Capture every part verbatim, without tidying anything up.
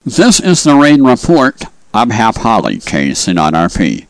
This is the Rain Report. I'm Hap Holly, K C nine R P.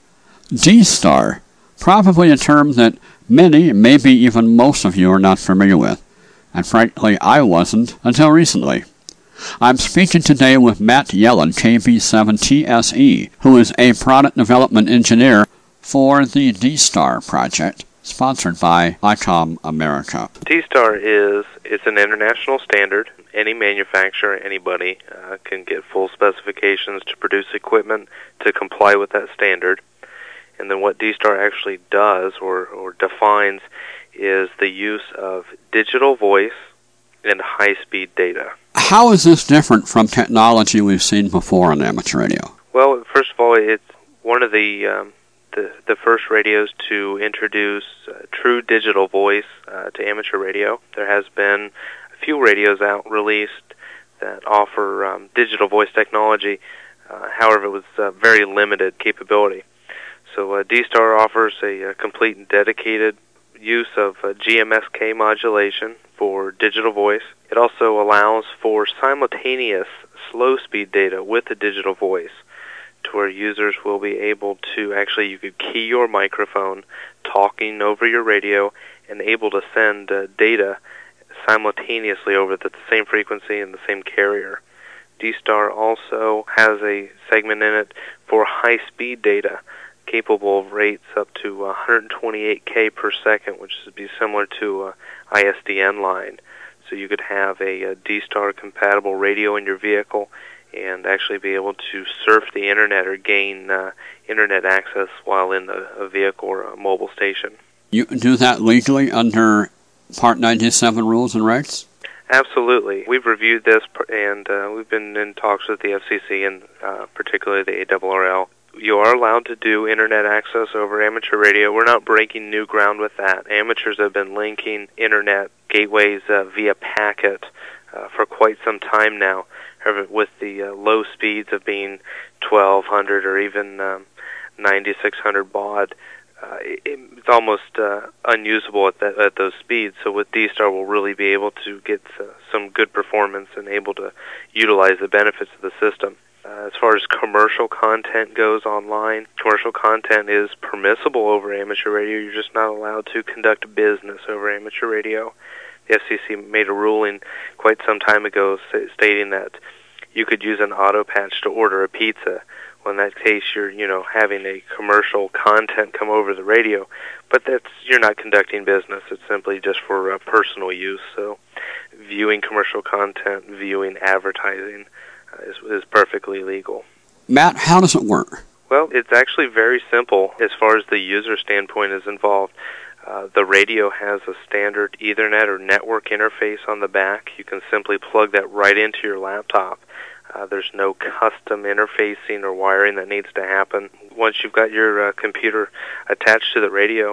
D-Star, probably a term that many, maybe even most of you are not familiar with, and frankly I wasn't until recently. I'm speaking today with Matt Yellen, K B seven T S E, who is a product development engineer for the D-Star project, sponsored by ICOM America. D-Star is it's an international standard. Any manufacturer, anybody, uh, can get full specifications to produce equipment to comply with that standard. And then what D-Star actually does or, or defines is the use of digital voice and high-speed data. How is this different from technology we've seen before on amateur radio? Well, first of all, it's one of the um, the, the first radios to introduce uh, true digital voice uh, to amateur radio. There has been a few radios out released that offer um, digital voice technology. Uh, however, it was uh, very limited capability. So uh, D-Star offers a, a complete and dedicated use of uh, G M S K modulation for digital voice. It also allows for simultaneous slow-speed data with the digital voice, to where users will be able to actually, you could key your microphone, talking over your radio, and able to send uh, data simultaneously over the same frequency and the same carrier. D-Star also has a segment in it for high-speed data, capable of rates up to one hundred twenty-eight K per second, which would be similar to a I S D N line. So you could have a, a D-Star compatible radio in your vehicle and actually be able to surf the internet or gain uh, internet access while in a, a vehicle or a mobile station. You can do that legally under Part ninety-seven rules and regs? Absolutely. We've reviewed this, and uh, we've been in talks with the F C C and uh, particularly the A R R L. You are allowed to do internet access over amateur radio. We're not breaking new ground with that. Amateurs have been linking internet gateways uh, via packet uh, for quite some time now. However, with the uh, low speeds of being twelve hundred or even um, ninety-six hundred baud, uh, it, it's almost uh, unusable at, that, at those speeds. So with D-Star, we'll really be able to get uh, some good performance and able to utilize the benefits of the system. Uh, as far as commercial content goes online, commercial content is permissible over amateur radio. You're just not allowed to conduct business over amateur radio. The F C C made a ruling quite some time ago stating that you could use an auto patch to order a pizza. Well, in that case, you're you know having a commercial content come over the radio, but that's you're not conducting business. It's simply just for uh, personal use. So, viewing commercial content, viewing advertising. Is, is perfectly legal. Matt, how does it work? Well, it's actually very simple as far as the user standpoint is involved. Uh, the radio has a standard Ethernet or network interface on the back. You can simply plug that right into your laptop. Uh, there's no custom interfacing or wiring that needs to happen. Once you've got your uh, computer attached to the radio,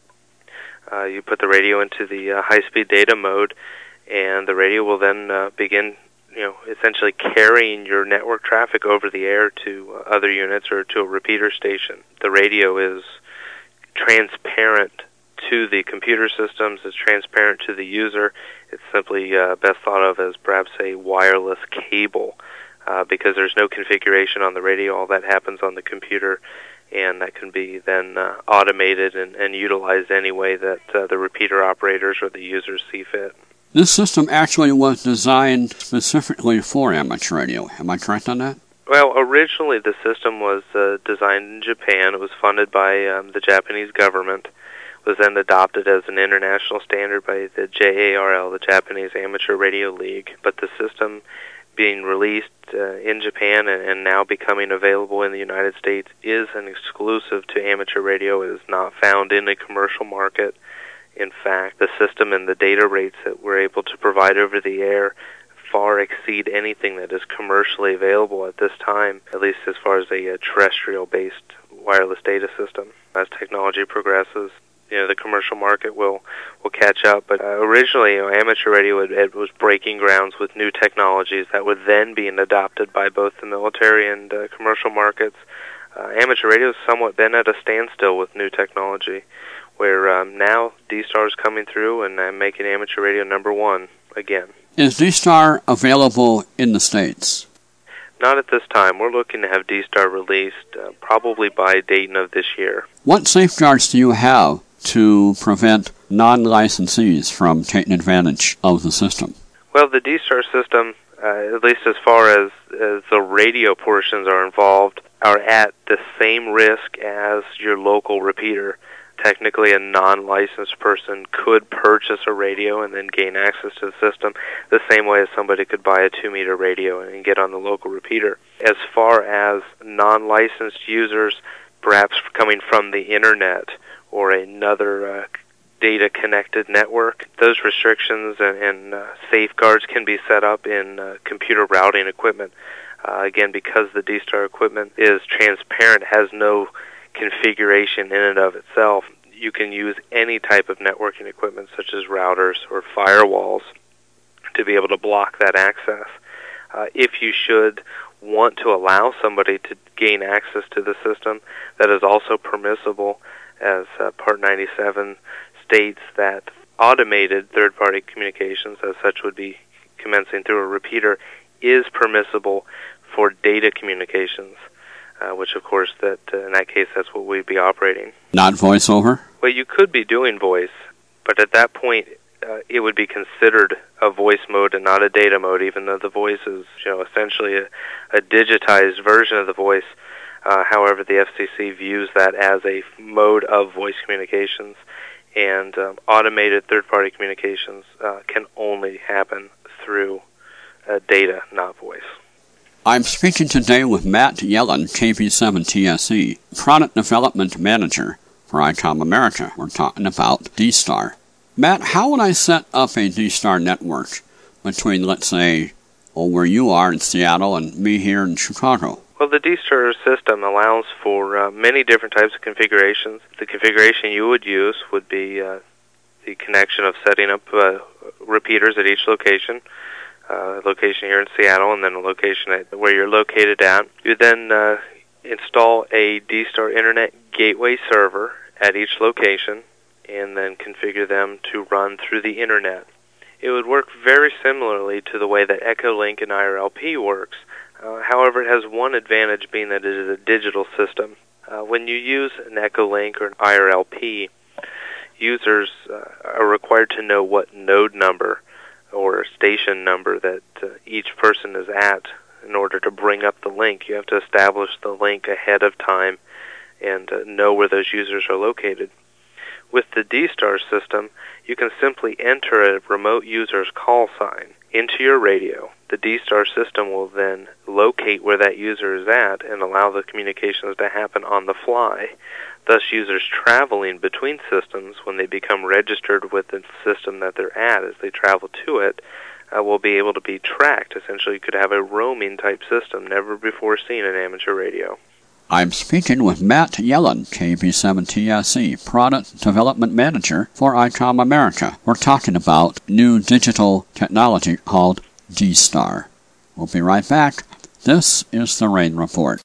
uh, you put the radio into the uh, high-speed data mode, and the radio will then uh, begin you know, essentially carrying your network traffic over the air to uh, other units or to a repeater station. The radio is transparent to the computer systems, it's transparent to the user. It's simply uh, best thought of as perhaps a wireless cable uh, because there's no configuration on the radio. All that happens on the computer, and that can be then uh, automated and, and utilized any way that uh, the repeater operators or the users see fit. This system actually was designed specifically for amateur radio. Am I correct on that? Well, originally the system was uh, designed in Japan. It was funded by um, the Japanese government. It was then adopted as an international standard by the J A R L, the Japanese Amateur Radio League. But the system being released uh, in Japan and, and now becoming available in the United States is an exclusive to amateur radio. It is not found in the commercial market. In fact, the system and the data rates that we're able to provide over the air far exceed anything that is commercially available at this time, at least as far as a, a terrestrial-based wireless data system. As technology progresses, you know, the commercial market will, will catch up. But uh, originally, you know, amateur radio it, it was breaking grounds with new technologies that would then be adopted by both the military and uh, commercial markets. Uh, amateur radio has somewhat been at a standstill with new technology, where um, now D-Star is coming through and uh, making amateur radio number one again. Is D-Star available in the States? Not at this time. We're looking to have D-Star released uh, probably by Dayton of this year. What safeguards do you have to prevent non-licensees from taking advantage of the system? Well, the D-Star system, uh, at least as far as, as the radio portions are involved, are at the same risk as your local repeater. Technically, a non-licensed person could purchase a radio and then gain access to the system the same way as somebody could buy a two-meter radio and get on the local repeater. As far as non-licensed users, perhaps coming from the Internet or another uh, data-connected network, those restrictions and, and uh, safeguards can be set up in uh, computer routing equipment. Uh, again, because the D-Star equipment is transparent, has no configuration in and of itself, you can use any type of networking equipment such as routers or firewalls to be able to block that access. Uh, if you should want to allow somebody to gain access to the system, that is also permissible, as uh, Part ninety-seven states that automated third-party communications, as such would be commencing through a repeater, is permissible for data communications. Uh, which, of course, that uh, in that case, that's what we'd be operating. Not voiceover? Well, you could be doing voice, but at that point, uh, it would be considered a voice mode and not a data mode, even though the voice is, you know, essentially a, a digitized version of the voice. Uh, however, the F C C views that as a mode of voice communications, and um, automated third-party communications uh, can only happen through uh, data, not voice. I'm speaking today with Matt Yellen, K B seven T S E, Product Development Manager for ICOM America. We're talking about D-Star. Matt, how would I set up a D-Star network between, let's say, well, where you are in Seattle and me here in Chicago? Well, the D-Star system allows for uh, many different types of configurations. The configuration you would use would be uh, the connection of setting up uh, repeaters at each location. Uh, location here in Seattle, and then a location at where you're located at. You then uh, install a D-Star Internet Gateway server at each location, and then configure them to run through the Internet. It would work very similarly to the way that Echolink and I R L P works. Uh, however, it has one advantage, being that it is a digital system. Uh, when you use an Echolink or an I R L P, users uh, are required to know what node number or station number that uh, each person is at in order to bring up the link. You have to establish the link ahead of time and uh, know where those users are located. With the D-Star system, you can simply enter a remote user's call sign into your radio. The D-Star system will then locate where that user is at and allow the communications to happen on the fly. Thus, users traveling between systems, when they become registered with the system that they're at as they travel to it, uh, will be able to be tracked. Essentially, you could have a roaming-type system, never before seen in amateur radio. I'm speaking with Matt Yellen, K B seven T S E, Product Development Manager for ICOM America. We're talking about new digital technology called D-Star. We'll be right back. This is the Rain Report.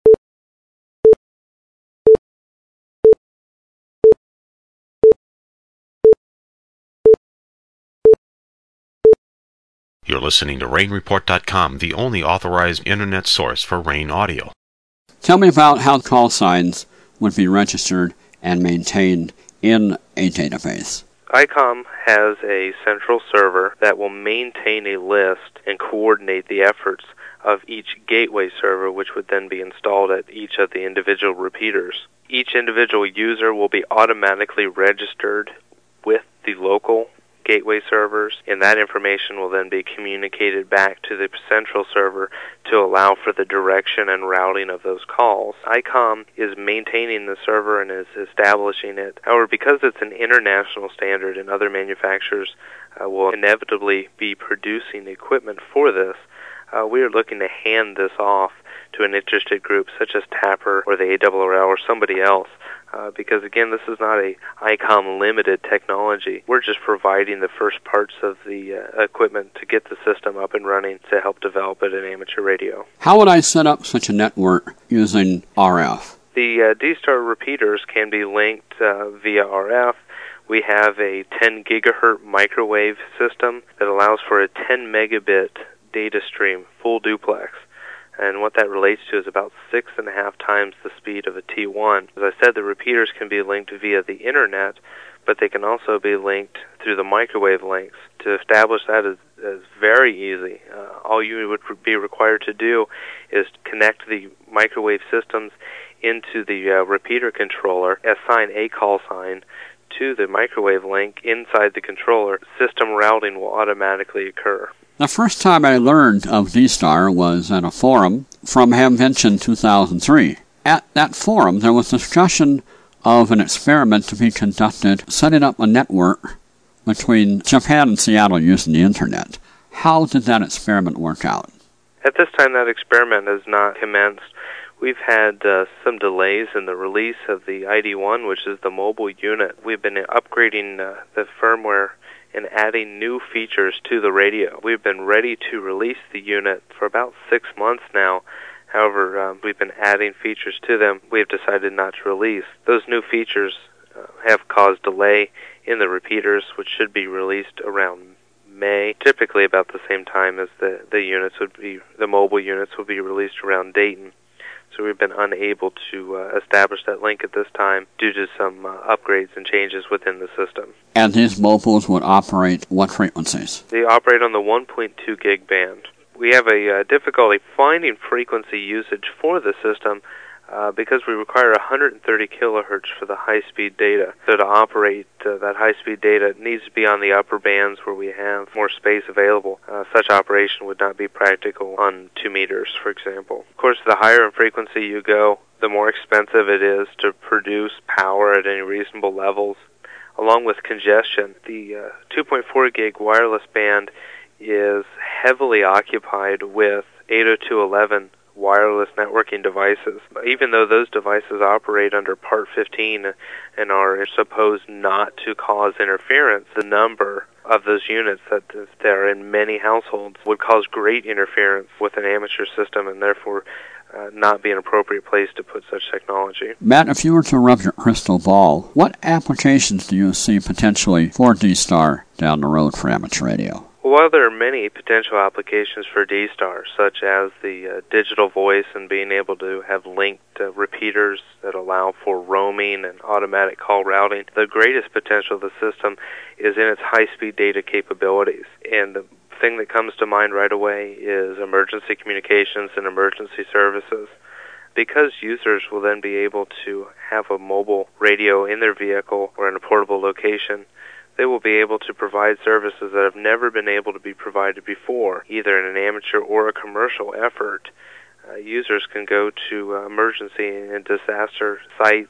You're listening to Rain Report dot com, the only authorized internet source for Rain audio. Tell me about how call signs would be registered and maintained in a database. ICOM has a central server that will maintain a list and coordinate the efforts of each gateway server, which would then be installed at each of the individual repeaters. Each individual user will be automatically registered with the local gateway servers, and that information will then be communicated back to the central server to allow for the direction and routing of those calls. ICOM is maintaining the server and is establishing it. However, because it's an international standard and other manufacturers uh, will inevitably be producing equipment for this, uh, we are looking to hand this off to an interested group such as Tapper or the A R R L or somebody else. Uh, because, again, this is not a ICOM-limited technology. We're just providing the first parts of the uh, equipment to get the system up and running to help develop it in amateur radio. How would I set up such a network using R F? The uh, D-Star repeaters can be linked uh, via R F. We have a ten gigahertz microwave system that allows for a ten megabit data stream, full duplex. and what that relates to is about six and a half times the speed of a T one. As I said, the repeaters can be linked via the internet, but they can also be linked through the microwave links. To establish that is, is very easy. Uh, all you would be required to do is connect the microwave systems into the uh, repeater controller, assign a call sign to the microwave link inside the controller. System routing will automatically occur. The first time I learned of D-Star was at a forum from Hamvention two thousand three. At that forum, there was discussion of an experiment to be conducted setting up a network between Japan and Seattle using the Internet. How did that experiment work out? At this time, that experiment has not commenced. We've had uh, some delays in the release of the I D one, which is the mobile unit. We've been upgrading uh, the firmware and adding new features to the radio. We've been ready to release the unit for about six months now. However, um, we've been adding features to them we've decided not to release. Those new features uh, have caused delay in the repeaters, which should be released around May, typically about the same time as the, the units would be, the mobile units would be released around Dayton. So we've been unable to uh, establish that link at this time due to some uh, upgrades and changes within the system. And these mobiles would operate what frequencies? They operate on the one point two gig band. We have a uh, difficulty finding frequency usage for the system uh, because we require one hundred thirty kilohertz for the high-speed data. So to operate uh, that high-speed data, it needs to be on the upper bands where we have more space available. Uh, such operation would not be practical on two meters, for example. Of course, the higher in frequency you go, the more expensive it is to produce power at any reasonable levels. Along with congestion, the uh, two point four gig wireless band is heavily occupied with eight oh two dot eleven wireless networking devices. Even though those devices operate under Part fifteen and are supposed not to cause interference, the number of those units that, that are in many households would cause great interference with an amateur system and therefore uh, not be an appropriate place to put such technology. Matt, if you were to rub your crystal ball, what applications do you see potentially for D-Star down the road for amateur radio? While there are many potential applications for D-Star, such as the uh, digital voice and being able to have linked uh, repeaters that allow for roaming and automatic call routing, the greatest potential of the system is in its high-speed data capabilities. And the thing that comes to mind right away is emergency communications and emergency services. Because users will then be able to have a mobile radio in their vehicle or in a portable location, they will be able to provide services that have never been able to be provided before, either in an amateur or a commercial effort. Uh, users can go to uh, emergency and disaster sites,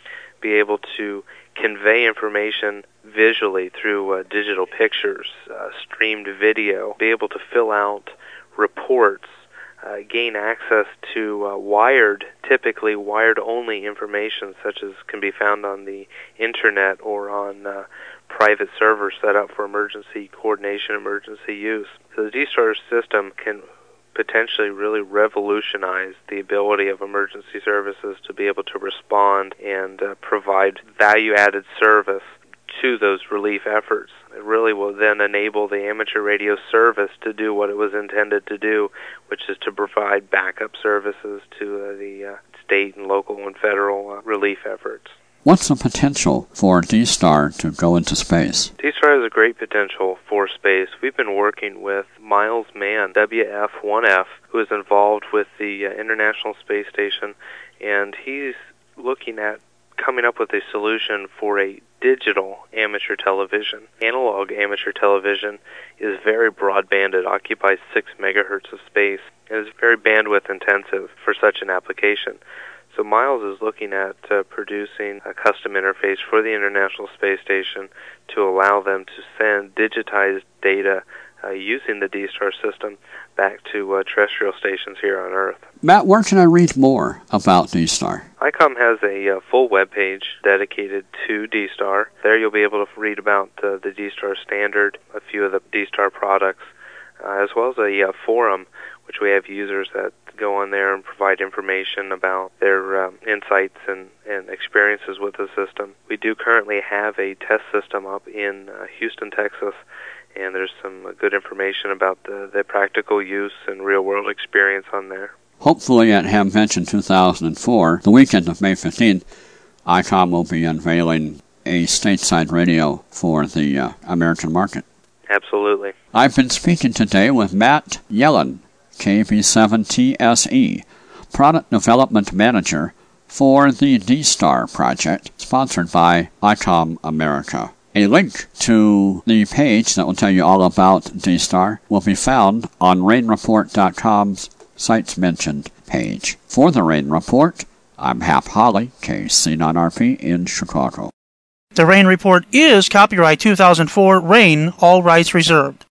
be able to convey information visually through uh, digital pictures, uh, streamed video, be able to fill out reports, uh, gain access to uh, wired, typically wired-only information, such as can be found on the Internet or on uh, private servers set up for emergency coordination, emergency use. So the D-Star system can potentially really revolutionize the ability of emergency services to be able to respond and uh, provide value-added service to those relief efforts. It really will then enable the amateur radio service to do what it was intended to do, which is to provide backup services to uh, the uh, state and local and federal uh, relief efforts. What's the potential for D-Star to go into space? D-Star has a great potential for space. We've been working with Miles Mann, W F one F, who is involved with the uh, International Space Station, and he's looking at coming up with a solution for a digital amateur television. Analog amateur television is very broadband. It occupies six megahertz of space and is very bandwidth intensive for such an application. So Miles is looking at uh, producing a custom interface for the International Space Station to allow them to send digitized data uh, using the D-Star system back to uh, terrestrial stations here on Earth. Matt, where can I read more about D-Star? I COM has a uh, full web page dedicated to D-Star. There you'll be able to read about uh, the D-Star standard, a few of the D-Star products, uh, as well as a uh, forum, which we have users that go on there and provide information about their um, insights and, and experiences with the system. We do currently have a test system up in uh, Houston, Texas, and there's some uh, good information about the, the practical use and real-world experience on there. Hopefully at Hamvention two thousand four, the weekend of May fifteenth, I COM will be unveiling a stateside radio for the uh, American market. Absolutely. I've been speaking today with Matt Yellen, K V seven T S E, Product Development Manager for the D-Star project, sponsored by I COM America. A link to the page that will tell you all about D-Star will be found on rain report dot com's Sites Mentioned page. For the Rain Report, I'm Hap Holly, K C nine R P in Chicago. The Rain Report is copyright two thousand four Rain, all rights reserved.